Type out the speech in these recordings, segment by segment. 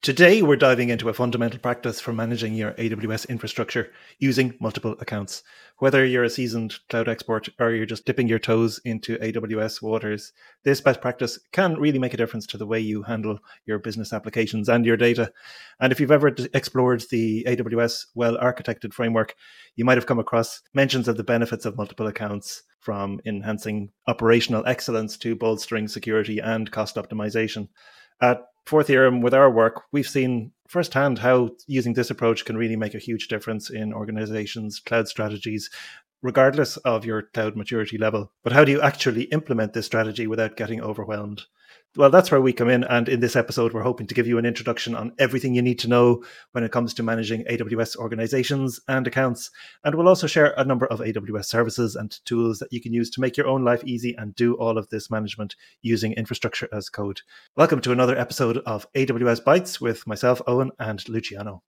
Today, we're diving into a fundamental practice for managing your AWS infrastructure using multiple accounts. Whether you're a seasoned cloud expert or you're just dipping your toes into AWS waters, this best practice can really make a difference to the way you handle your business applications and your data. And if you've ever explored the AWS well-architected framework, you might have come across mentions of the benefits of multiple accounts, from enhancing operational excellence to bolstering security and cost optimization. At Fourth Theorem, with our work, we've seen firsthand how using this approach can really make a huge difference in organizations' cloud strategies, regardless of your cloud maturity level. But how do you actually implement this strategy without getting overwhelmed? Well, that's where we come in. And in this episode, we're hoping to give you an introduction on everything you need to know when it comes to managing AWS organizations and accounts. And we'll also share a number of AWS services and tools that you can use to make your own life easy and do all of this management using infrastructure as code. Welcome to another episode of AWS Bytes with myself, Owen, and Luciano.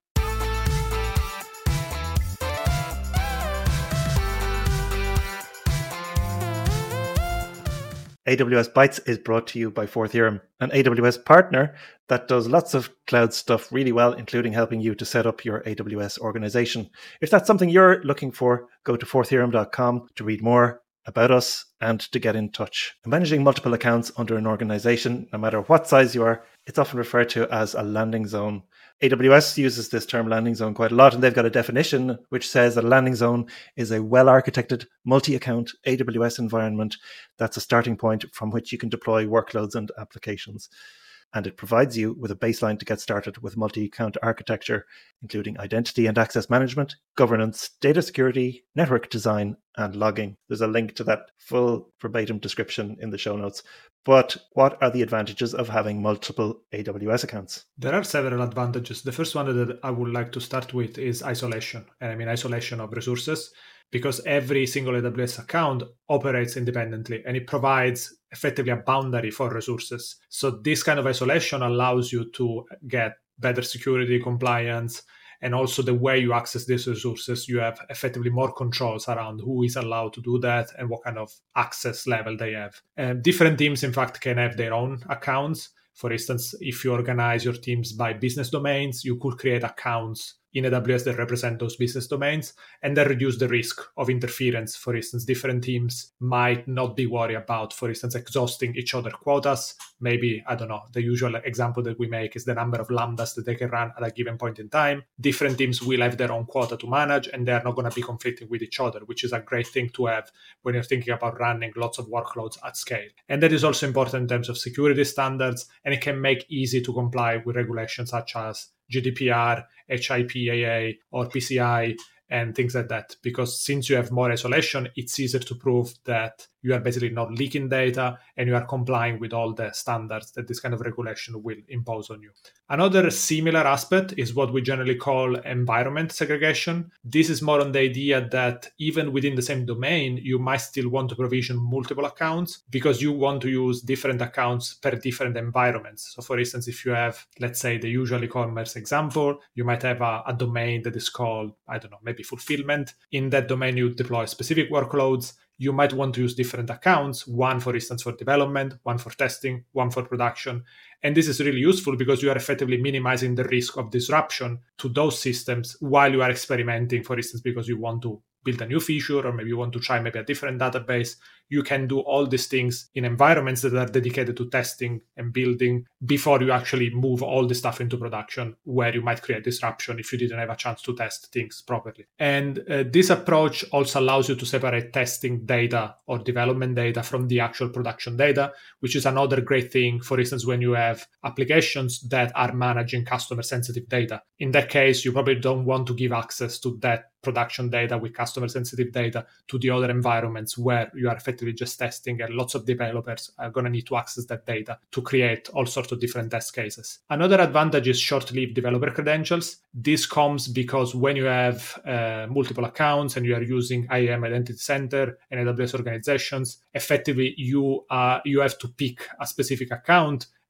AWS Bytes is brought to you by Fourth Theorem, an AWS partner that does lots of cloud stuff really well, including helping you to set up your AWS organization. If that's something you're looking for, go to fourththeorem.com to read more about us and to get in touch. Managing multiple accounts under an organization, no matter what size you are, it's often referred to as a landing zone. AWS uses this term landing zone quite a lot, and they've got a definition which says that a landing zone is a well-architected multi-account AWS environment that's a starting point from which you can deploy workloads and applications. And it provides you with a baseline to get started with multi-account architecture, including identity and access management, governance, data security, network design, and logging. There's a link to that full verbatim description in the show notes. But what are the advantages of having multiple AWS accounts? There are several advantages. The first one that I would like to start with is isolation. And I mean isolation of resources, because every single AWS account operates independently and it provides effectively a boundary for resources. So this kind of isolation allows you to get better security, compliance, and also the way you access these resources, you have effectively more controls around who is allowed to do that and what kind of access level they have. Different teams, in fact, can have their own accounts. For instance, if you organize your teams by business domains, you could create accounts in AWS that represent those business domains and then reduce the risk of interference. For instance, different teams might not be worried about, for instance, exhausting each other quotas. Maybe, I don't know, the usual example that we make is the number of lambdas that they can run at a given point in time. Different teams will have their own quota to manage and they're not going to be conflicting with each other, which is a great thing to have when you're thinking about running lots of workloads at scale. And that is also important in terms of security standards, and it can make easy to comply with regulations such as GDPR, HIPAA, or PCI, and things like that. Because since you have more isolation, it's easier to prove that you are basically not leaking data and you are complying with all the standards that this kind of regulation will impose on you. Another similar aspect is what we generally call environment segregation. This is more on the idea that even within the same domain, you might still want to provision multiple accounts because you want to use different accounts per different environments. So for instance, if you have, let's say, the usual e-commerce example, you might have a domain that is called, I don't know, maybe fulfillment. In that domain, you deploy specific workloads. You might want to use different accounts, one, for instance, for development, one for testing, one for production. And this is really useful because you are effectively minimizing the risk of disruption to those systems while you are experimenting, for instance, because you want to build a new feature or maybe you want to try maybe a different database. You can do all these things in environments that are dedicated to testing and building before you actually move all the stuff into production, where you might create disruption if you didn't have a chance to test things properly. And this approach also allows you to separate testing data or development data from the actual production data, which is another great thing, for instance, when you have applications that are managing customer sensitive data. In that case, you probably don't want to give access to that production data with customer sensitive data to the other environments where you are effectively just testing, and lots of developers are going to need to access that data to create all sorts of different test cases. Another advantage is short-lived developer credentials. This comes because when you have multiple accounts and you are using IAM Identity Center and AWS organizations, effectively you have to pick a specific account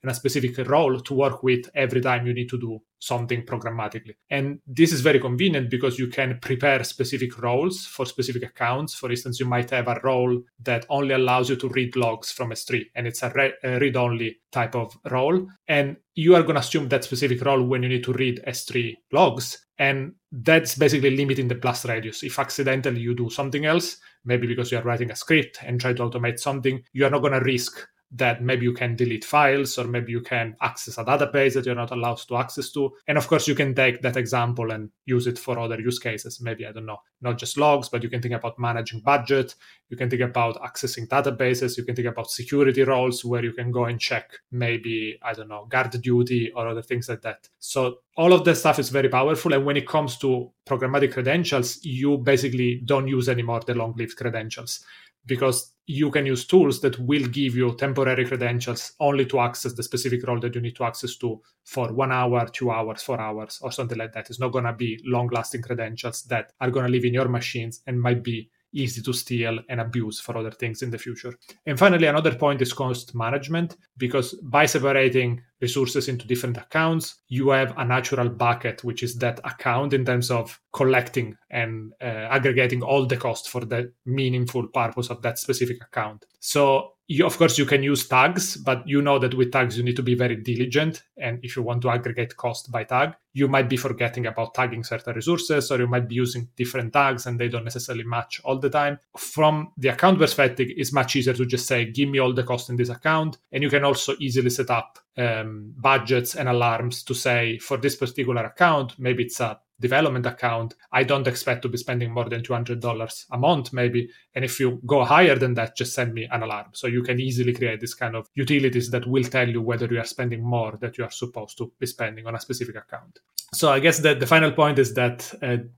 and a specific role to work with every time you need to do something programmatically. And this is very convenient because you can prepare specific roles for specific accounts. For instance, you might have a role that only allows you to read logs from S3, and it's a read-only type of role. And you are going to assume that specific role when you need to read S3 logs. And that's basically limiting the blast radius. If accidentally you do something else, maybe because you are writing a script and try to automate something, you are not going to risk that maybe you can delete files, or maybe you can access a database that you're not allowed to access to. And of course, you can take that example and use it for other use cases. Maybe, I don't know, not just logs, but you can think about managing budget. You can think about accessing databases. You can think about security roles where you can go and check maybe, I don't know, guard duty or other things like that. So all of that stuff is very powerful. And when it comes to programmatic credentials, you basically don't use anymore the long-lived credentials, because you can use tools that will give you temporary credentials only to access the specific role that you need to access to for 1 hour, 2 hours, 4 hours, or something like that. It's not going to be long-lasting credentials that are going to live in your machines and might be easy to steal and abuse for other things in the future. And finally, another point is cost management, because by separating resources into different accounts, you have a natural bucket, which is that account in terms of collecting and aggregating all the cost for the meaningful purpose of that specific account. So of course, you can use tags, but you know that with tags, you need to be very diligent. And if you want to aggregate cost by tag, you might be forgetting about tagging certain resources, or you might be using different tags and they don't necessarily match all the time. From the account perspective, it's much easier to just say, give me all the cost in this account. And you can also easily set up budgets and alarms to say, for this particular account, maybe it's a development account, I don't expect to be spending more than $200 a month, maybe. And if you go higher than that, just send me an alarm. So you can easily create this kind of utilities that will tell you whether you are spending more that you are supposed to be spending on a specific account. So I guess that the final point is that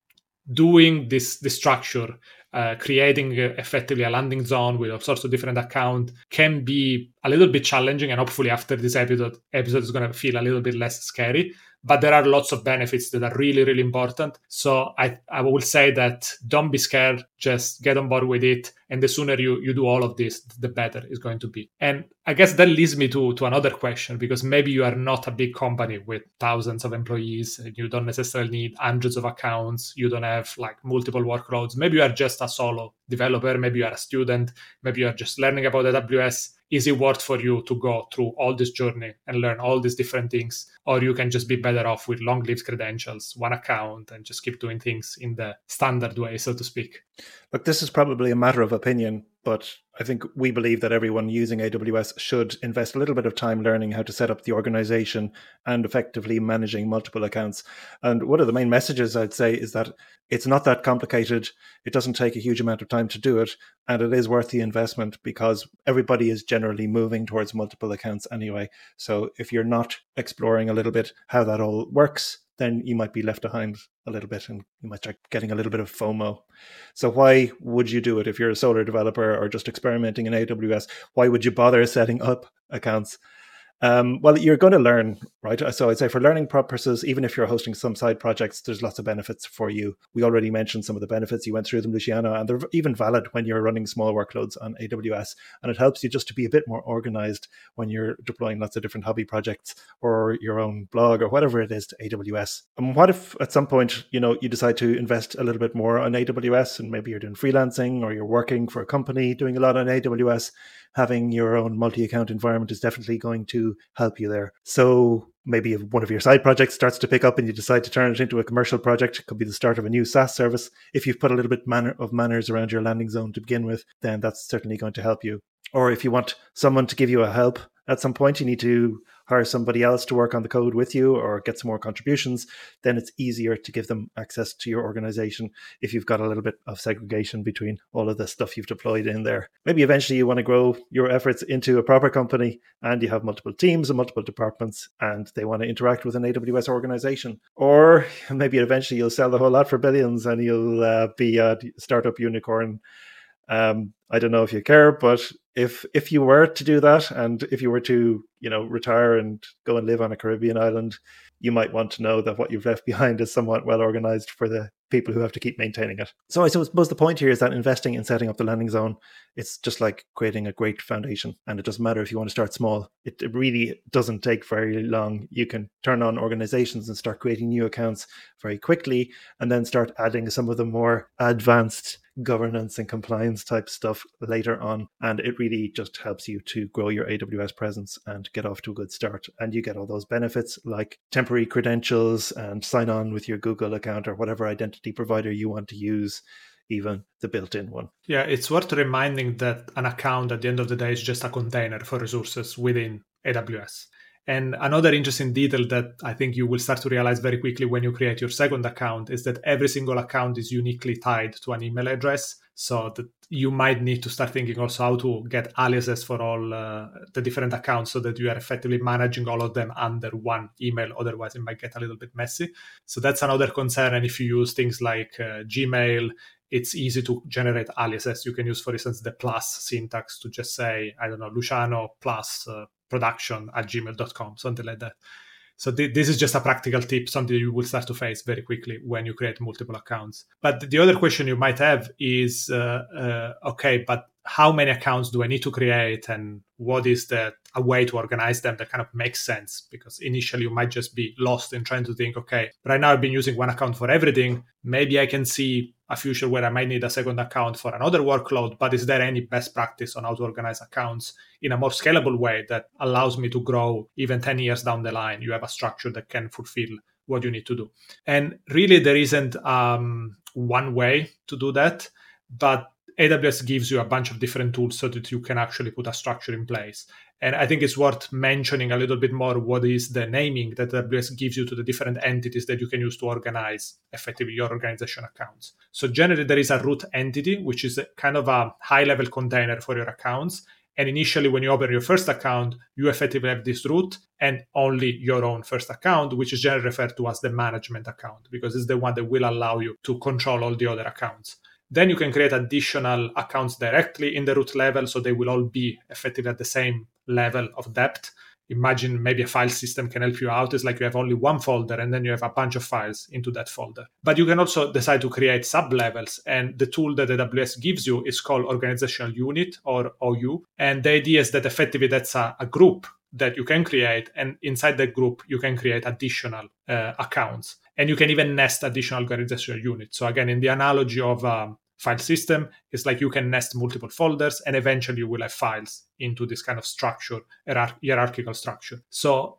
doing this structure, creating effectively a landing zone with all sorts of different accounts can be a little bit challenging. And hopefully after this episode is going to feel a little bit less scary. But there are lots of benefits that are really, really important. So I will say that don't be scared. Just get on board with it. And the sooner you do all of this, the better it's going to be. And I guess that leads me to another question, because maybe you are not a big company with thousands of employees and you don't necessarily need hundreds of accounts. You don't have like multiple workloads. Maybe you are just a solo developer. Maybe you are a student. Maybe you are just learning about AWS. Is it worth for you to go through all this journey and learn all these different things? Or you can just be better off with long-lived credentials, one account, and just keep doing things in the standard way, so to speak. Look, this is probably a matter of opinion, but I think we believe that everyone using AWS should invest a little bit of time learning how to set up the organization and effectively managing multiple accounts. And one of the main messages I'd say is that it's not that complicated. It doesn't take a huge amount of time to do it. And it is worth the investment because everybody is generally moving towards multiple accounts anyway. So if you're not exploring a little bit how that all works, then you might be left behind a little bit and you might start getting a little bit of FOMO. So why would you do it if you're a solo developer or just experimenting in AWS? Why would you bother setting up accounts? Well, you're going to learn, right? So I'd say for learning purposes, even if you're hosting some side projects, there's lots of benefits for you. We already mentioned some of the benefits. You went through them, Luciano, and they're even valid when you're running small workloads on AWS. And it helps you just to be a bit more organized when you're deploying lots of different hobby projects or your own blog or whatever it is to AWS. And what if at some point, you decide to invest a little bit more on AWS and maybe you're doing freelancing or you're working for a company doing a lot on AWS? Having your own multi-account environment is definitely going to help you there. So maybe if one of your side projects starts to pick up and you decide to turn it into a commercial project, it could be the start of a new SaaS service. If you've put a little bit of manners around your landing zone to begin with, then that's certainly going to help you. Or if you want someone to give you a help at some point, you need to hire somebody else to work on the code with you or get some more contributions, then it's easier to give them access to your organization if you've got a little bit of segregation between all of the stuff you've deployed in there. Maybe eventually you want to grow your efforts into a proper company and you have multiple teams and multiple departments and they want to interact with an AWS organization. Or maybe eventually you'll sell the whole lot for billions and you'll be a startup unicorn. I don't know if you care, but if you were to do that, and if you were to, retire and go and live on a Caribbean island, you might want to know that what you've left behind is somewhat well organized for the people who have to keep maintaining it. So I suppose the point here is that investing in setting up the landing zone, it's just like creating a great foundation. And it doesn't matter if you want to start small. It really doesn't take very long. You can turn on organizations and start creating new accounts very quickly, and then start adding some of the more advanced governance and compliance type stuff later on. And it really just helps you to grow your AWS presence and get off to a good start. And you get all those benefits like temporary credentials and sign on with your Google account or whatever identity provider you want to use, even the built-in one. Yeah, it's worth reminding that an account at the end of the day is just a container for resources within AWS. And another interesting detail that I think you will start to realize very quickly when you create your second account is that every single account is uniquely tied to an email address. So that you might need to start thinking also how to get aliases for all the different accounts so that you are effectively managing all of them under one email. Otherwise, it might get a little bit messy. So that's another concern. And if you use things like Gmail, it's easy to generate aliases. You can use, for instance, the plus syntax to just say, I don't know, Luciano plus production@gmail.com, something like that. So this is just a practical tip, something you will start to face very quickly when you create multiple accounts. But the other question you might have is, okay, but how many accounts do I need to create, and what is a way to organize them that kind of makes sense? Because initially you might just be lost in trying to think, okay, right now I've been using one account for everything. Maybe I can see a future where I might need a second account for another workload, but is there any best practice on how to organize accounts in a more scalable way that allows me to grow even 10 years down the line? You have a structure that can fulfill what you need to do. And really there isn't one way to do that, but AWS gives you a bunch of different tools so that you can actually put a structure in place. And I think it's worth mentioning a little bit more what is the naming that AWS gives you to the different entities that you can use to organize effectively your organization accounts. So generally there is a root entity, which is kind of a high-level container for your accounts. And initially, when you open your first account, you effectively have this root and only your own first account, which is generally referred to as the management account, because it's the one that will allow you to control all the other accounts. Then you can create additional accounts directly in the root level, so they will all be effectively at the same level of depth. Imagine maybe a file system can help you out. It's like you have only one folder and then you have a bunch of files into that folder. But you can also decide to create sub-levels. And the tool that AWS gives you is called Organizational Unit, or OU. And the idea is that effectively that's a group that you can create. And inside that group, you can create additional accounts. And you can even nest additional organizational units. So again, in the analogy of file system, it's like you can nest multiple folders and eventually you will have files into this kind of structure, hierarchical structure. So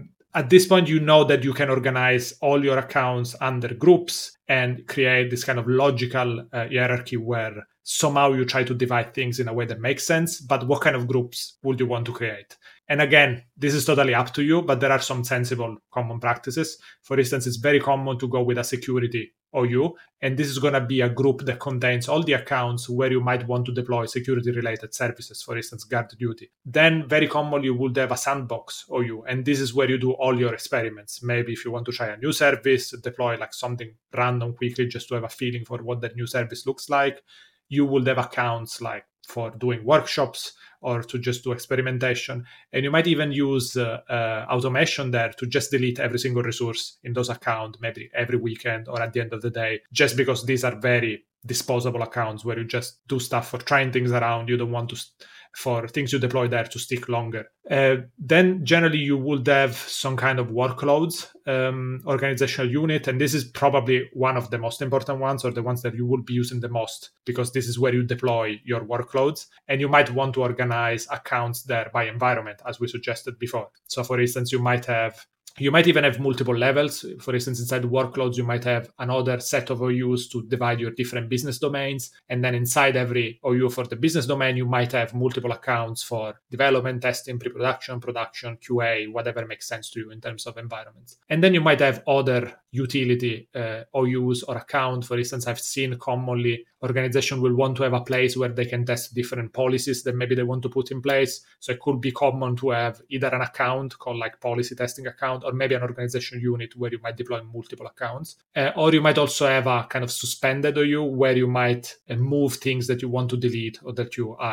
at this point, you know that you can organize all your accounts under groups and create this kind of logical hierarchy where somehow you try to divide things in a way that makes sense. But what kind of groups would you want to create? And again, this is totally up to you, but there are some sensible common practices. For instance, it's very common to go with a security OU, and this is going to be a group that contains all the accounts where you might want to deploy security-related services, for instance, guard duty. Then very commonly you would have a sandbox OU, and this is where you do all your experiments. Maybe if you want to try a new service, deploy like something random quickly just to have a feeling for what that new service looks like. You would have accounts like for doing workshops or to just do experimentation. And you might even use automation there to just delete every single resource in those accounts, maybe every weekend or at the end of the day, just because these are very disposable accounts where you just do stuff for trying things around. You don't want to for things you deploy there to stick longer. Then generally you would have some kind of workloads organizational unit, and this is probably one of the most important ones, or the ones that you will be using the most, because this is where you deploy your workloads. And you might want to organize accounts there by environment, as we suggested before. So for instance, you might even have multiple levels. For instance, inside workloads, you might have another set of OUs to divide your different business domains. And then inside every OU for the business domain, you might have multiple accounts for development, testing, pre-production, production, QA, whatever makes sense to you in terms of environments. And then you might have other utility OUs or accounts. For instance, I've seen commonly organization will want to have a place where they can test different policies that maybe they want to put in place. So it could be common to have either an account called like policy testing account, or maybe an organizational unit where you might deploy multiple accounts. Or you might also have a kind of suspended OU where you might move things that you want to delete or that you are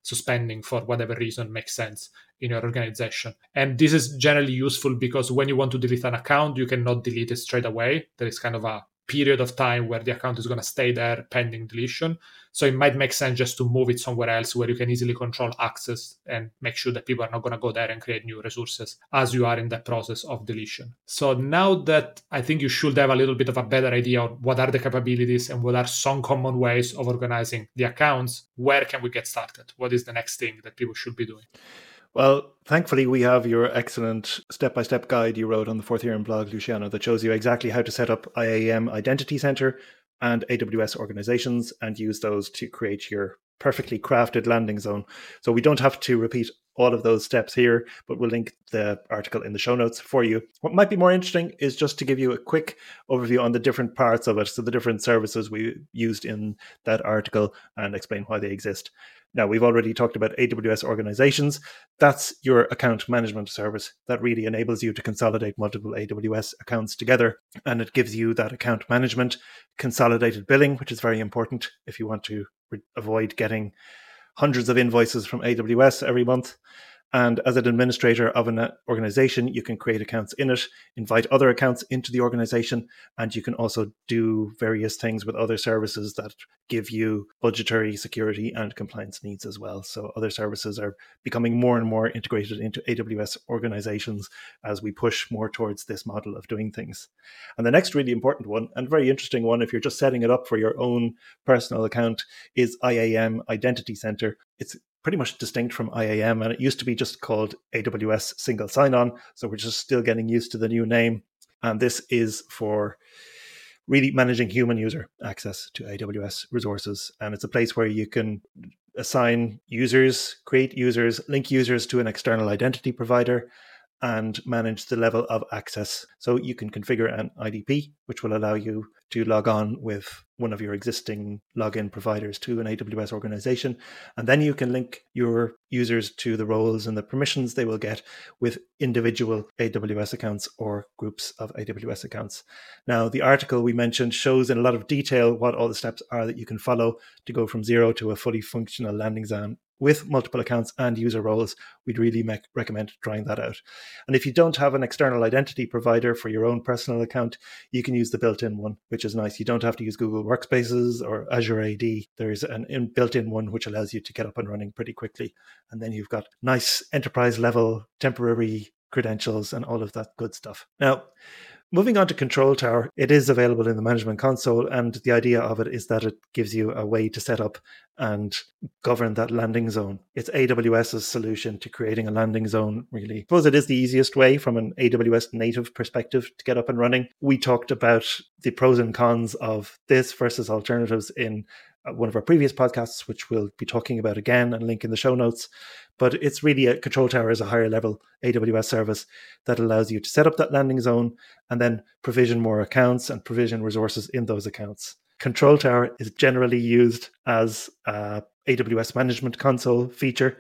suspending for whatever reason makes sense in your organization. And this is generally useful because when you want to delete an account, you cannot delete it straight away. There is kind of a period of time where the account is going to stay there pending deletion. So it might make sense just to move it somewhere else where you can easily control access and make sure that people are not going to go there and create new resources as you are in that process of deletion. So now that I think you should have a little bit of a better idea of what are the capabilities and what are some common ways of organizing the accounts, where can we get started? What is the next thing that people should be doing? Well, thankfully, we have your excellent step-by-step guide you wrote on the Fourth Theorem blog, Luciano, that shows you exactly how to set up IAM Identity Center and AWS organizations and use those to create your perfectly crafted landing zone. So we don't have to repeat all of those steps here, but we'll link the article in the show notes for you. What might be more interesting is just to give you a quick overview on the different parts of it, so the different services we used in that article, and explain why they exist. Now, we've already talked about AWS organizations. That's your account management service that really enables you to consolidate multiple AWS accounts together. And it gives you that account management, consolidated billing, which is very important if you want to avoid getting hundreds of invoices from AWS every month. And as an administrator of an organization, you can create accounts in it, invite other accounts into the organization, and you can also do various things with other services that give you budgetary security and compliance needs as well. So other services are becoming more and more integrated into AWS organizations as we push more towards this model of doing things. And the next really important one, and very interesting one, if you're just setting it up for your own personal account, is IAM Identity Center. It's pretty much distinct from IAM, and it used to be just called AWS Single Sign-On, so we're just still getting used to the new name. And this is for really managing human user access to AWS resources, and it's a place where you can assign users, create users, link users to an external identity provider, and manage the level of access. So you can configure an IDP, which will allow you to log on with one of your existing login providers to an AWS organization. And then you can link your users to the roles and the permissions they will get with individual AWS accounts or groups of AWS accounts. Now, the article we mentioned shows in a lot of detail what all the steps are that you can follow to go from zero to a fully functional landing zone with multiple accounts and user roles. We'd really recommend trying that out. And if you don't have an external identity provider for your own personal account, you can use the built-in one, which is nice. You don't have to use Google Workspaces or Azure AD. There's an built-in one which allows you to get up and running pretty quickly. And then you've got nice enterprise level temporary credentials and all of that good stuff. Now, moving on to Control Tower, it is available in the Management Console, and the idea of it is that it gives you a way to set up and govern that landing zone. It's AWS's solution to creating a landing zone, really. I suppose it is the easiest way from an AWS native perspective to get up and running. We talked about the pros and cons of this versus alternatives in one of our previous podcasts, which we'll be talking about again and link in the show notes. But it's really a Control Tower is a higher level AWS service that allows you to set up that landing zone and then provision more accounts and provision resources in those accounts. Control Tower is generally used as a AWS Management Console feature,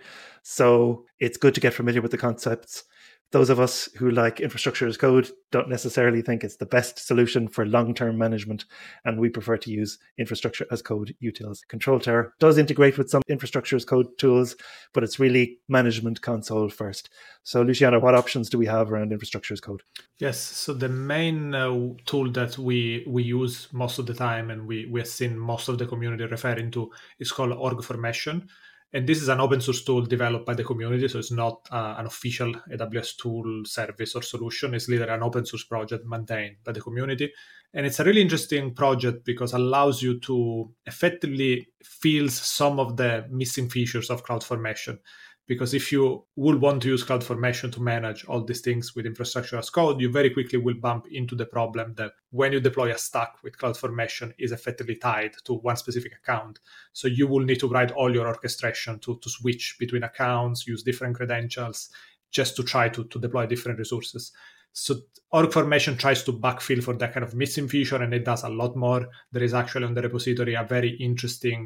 so it's good to get familiar with the concepts. Those of us who like infrastructure as code don't necessarily think it's the best solution for long-term management, and we prefer to use infrastructure as code utils. Control Tower does integrate with some infrastructure as code tools, but it's really Management Console first. So, Luciano, what options do we have around infrastructure as code? Yes, so the main tool that we use most of the time, and we have seen most of the community referring to, is called OrgFormation. And this is an open source tool developed by the community, so it's not an official AWS tool, service, or solution. It's literally an open source project maintained by the community. And it's a really interesting project because it allows you to effectively fill some of the missing features of CloudFormation. Because if you would want to use CloudFormation to manage all these things with infrastructure as code, you very quickly will bump into the problem that when you deploy a stack with CloudFormation is effectively tied to one specific account. So you will need to write all your orchestration to switch between accounts, use different credentials, just to try to deploy different resources. So OrgFormation tries to backfill for that kind of missing feature, and it does a lot more. There is actually on the repository a very interesting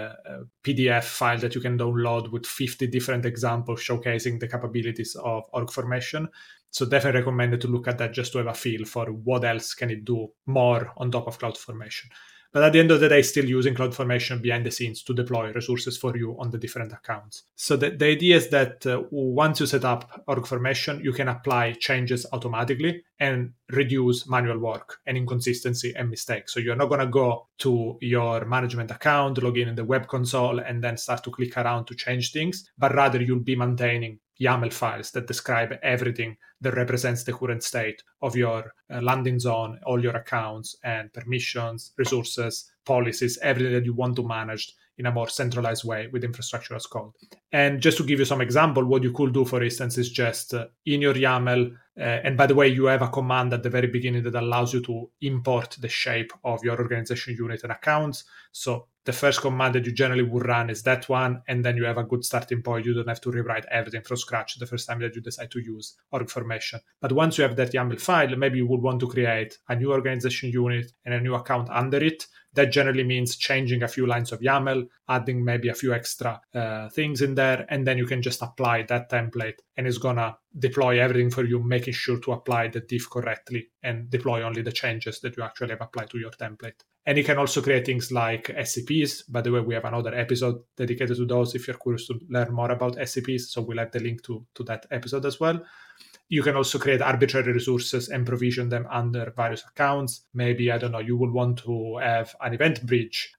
PDF file that you can download with 50 different examples showcasing the capabilities of OrgFormation. So definitely recommended to look at that just to have a feel for what else can it do more on top of CloudFormation. But at the end of the day, still using CloudFormation behind the scenes to deploy resources for you on the different accounts. So the idea is that once you set up OrgFormation, you can apply changes automatically and reduce manual work and inconsistency and mistakes. So you're not going to go to your management account, log in the web console, and then start to click around to change things, but rather you'll be maintaining YAML files that describe everything that represents the current state of your landing zone, all your accounts and permissions, resources, policies, everything that you want to manage in a more centralized way with infrastructure as code. And just to give you some example, what you could do, for instance, is just in your YAML, and by the way, you have a command at the very beginning that allows you to import the shape of your organization unit and accounts. So the first command that you generally would run is that one, and then you have a good starting point. You don't have to rewrite everything from scratch the first time that you decide to use OrgFormation. But once you have that YAML file, maybe you would want to create a new organization unit and a new account under it. That generally means changing a few lines of YAML, adding maybe a few extra things in there, and then you can just apply that template, and it's gonna deploy everything for you, making sure to apply the diff correctly and deploy only the changes that you actually have applied to your template. And you can also create things like SCPs. By the way, we have another episode dedicated to those if you're curious to learn more about SCPs. So we'll have the link to that episode as well. You can also create arbitrary resources and provision them under various accounts. Maybe, I don't know, you would want to have an event bridge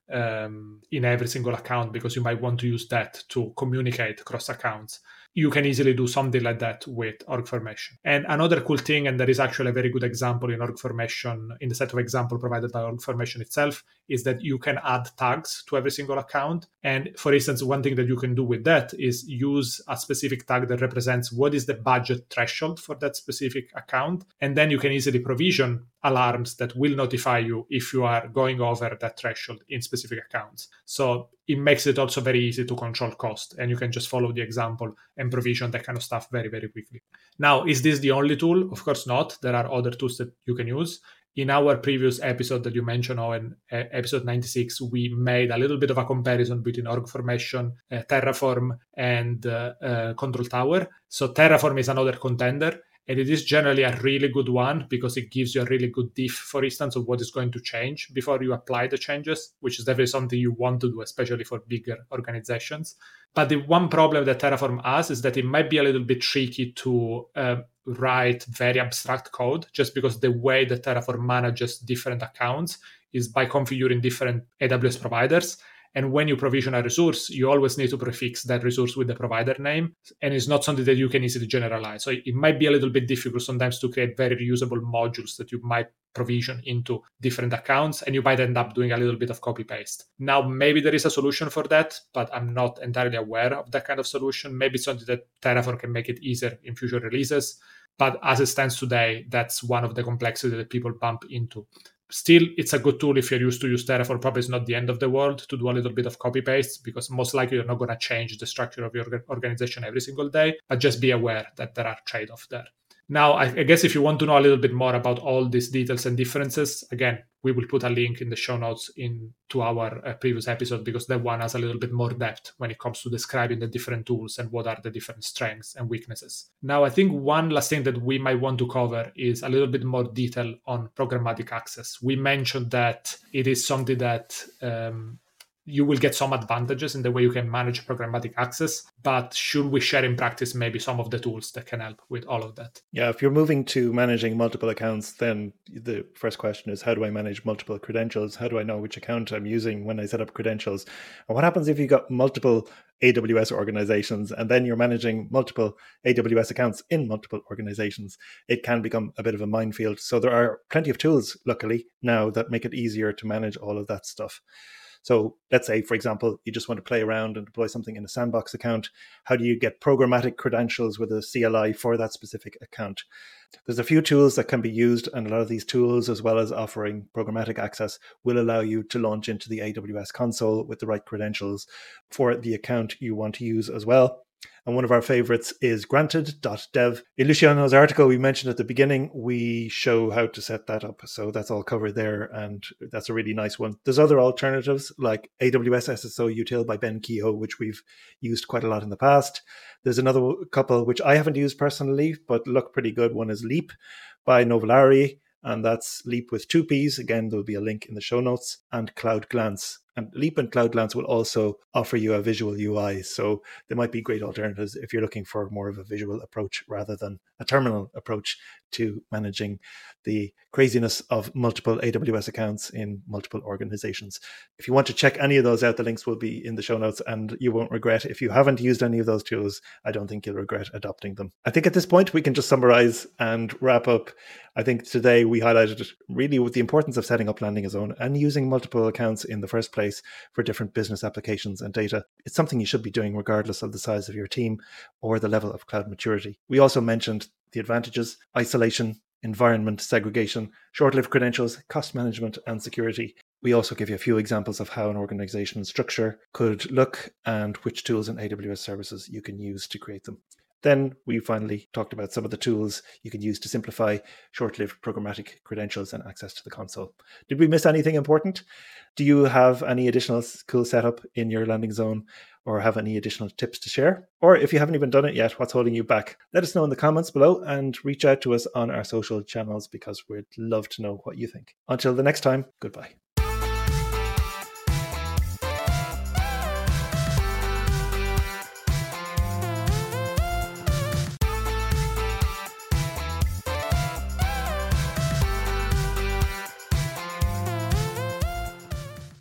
in every single account because you might want to use that to communicate across accounts. You can easily do something like that with OrgFormation. And another cool thing, and there is actually a very good example in OrgFormation, in the set of example provided by OrgFormation itself, is that you can add tags to every single account. And for instance, one thing that you can do with that is use a specific tag that represents what is the budget threshold for that specific account. And then you can easily provision alarms that will notify you if you are going over that threshold in specific accounts. So it makes it also very easy to control cost, and you can just follow the example and provision that kind of stuff very, very quickly. Now, is this the only tool? Of course not. There are other tools that you can use. In our previous episode that you mentioned, Owen, episode 96, we made a little bit of a comparison between OrgFormation, Terraform, and Control Tower. So Terraform is another contender. And it is generally a really good one because it gives you a really good diff, for instance, of what is going to change before you apply the changes, which is definitely something you want to do, especially for bigger organizations. But the one problem that Terraform has is that it might be a little bit tricky to write very abstract code, just because the way that Terraform manages different accounts is by configuring different AWS providers. And when you provision a resource, you always need to prefix that resource with the provider name. And it's not something that you can easily generalize. So it might be a little bit difficult sometimes to create very reusable modules that you might provision into different accounts, and you might end up doing a little bit of copy paste. Now, maybe there is a solution for that, but I'm not entirely aware of that kind of solution. Maybe it's something that Terraform can make it easier in future releases. But as it stands today, that's one of the complexities that people bump into. Still, it's a good tool if you're used to use Terraform. Probably it's not the end of the world to do a little bit of copy paste, because most likely you're not going to change the structure of your organization every single day, but just be aware that there are trade-offs there. Now, I guess if you want to know a little bit more about all these details and differences, again, we will put a link in the show notes to our previous episode, because that one has a little bit more depth when it comes to describing the different tools and what are the different strengths and weaknesses. Now, I think one last thing that we might want to cover is a little bit more detail on programmatic access. We mentioned that it is something that you will get some advantages in the way you can manage programmatic access, but should we share in practice maybe some of the tools that can help with all of that? Yeah, if you're moving to managing multiple accounts, then the first question is, how do I manage multiple credentials? How do I know which account I'm using when I set up credentials? And what happens if you've got multiple AWS organizations and then you're managing multiple AWS accounts in multiple organizations? It can become a bit of a minefield. So there are plenty of tools, luckily, now that make it easier to manage all of that stuff. So let's say, for example, you just want to play around and deploy something in a sandbox account. How do you get programmatic credentials with a CLI for that specific account? There's a few tools that can be used, and a lot of these tools, as well as offering programmatic access, will allow you to launch into the AWS console with the right credentials for the account you want to use as well. And one of our favorites is granted.dev. In Luciano's article we mentioned at the beginning, we show how to set that up. So that's all covered there, and that's a really nice one. There's other alternatives like AWS SSO Util by Ben Kehoe, which we've used quite a lot in the past. There's another couple which I haven't used personally, but look pretty good. One is Leap by Novolari, and that's Leap with 2 Ps. Again, there'll be a link in the show notes, and Cloud Glance. And Leap and Cloud Glance will also offer you a visual UI. So they might be great alternatives if you're looking for more of a visual approach rather than a terminal approach to managing the craziness of multiple AWS accounts in multiple organizations. If you want to check any of those out, the links will be in the show notes, and you won't regret. If you haven't used any of those tools, I don't think you'll regret adopting them. I think at this point, we can just summarize and wrap up. I think today we highlighted really with the importance of setting up Landing a Zone and using multiple accounts in the first place for different business applications and data. It's something you should be doing regardless of the size of your team or the level of cloud maturity. We also mentioned the advantages: isolation, environment segregation, short-lived credentials, cost management, and security. We also give you a few examples of how an organization's structure could look and which tools and AWS services you can use to create them. Then we finally talked about some of the tools you can use to simplify short-lived programmatic credentials and access to the console. Did we miss anything important? Do you have any additional cool setup in your Landing Zone, or have any additional tips to share? Or if you haven't even done it yet, what's holding you back? Let us know in the comments below and reach out to us on our social channels, because we'd love to know what you think. Until the next time, goodbye.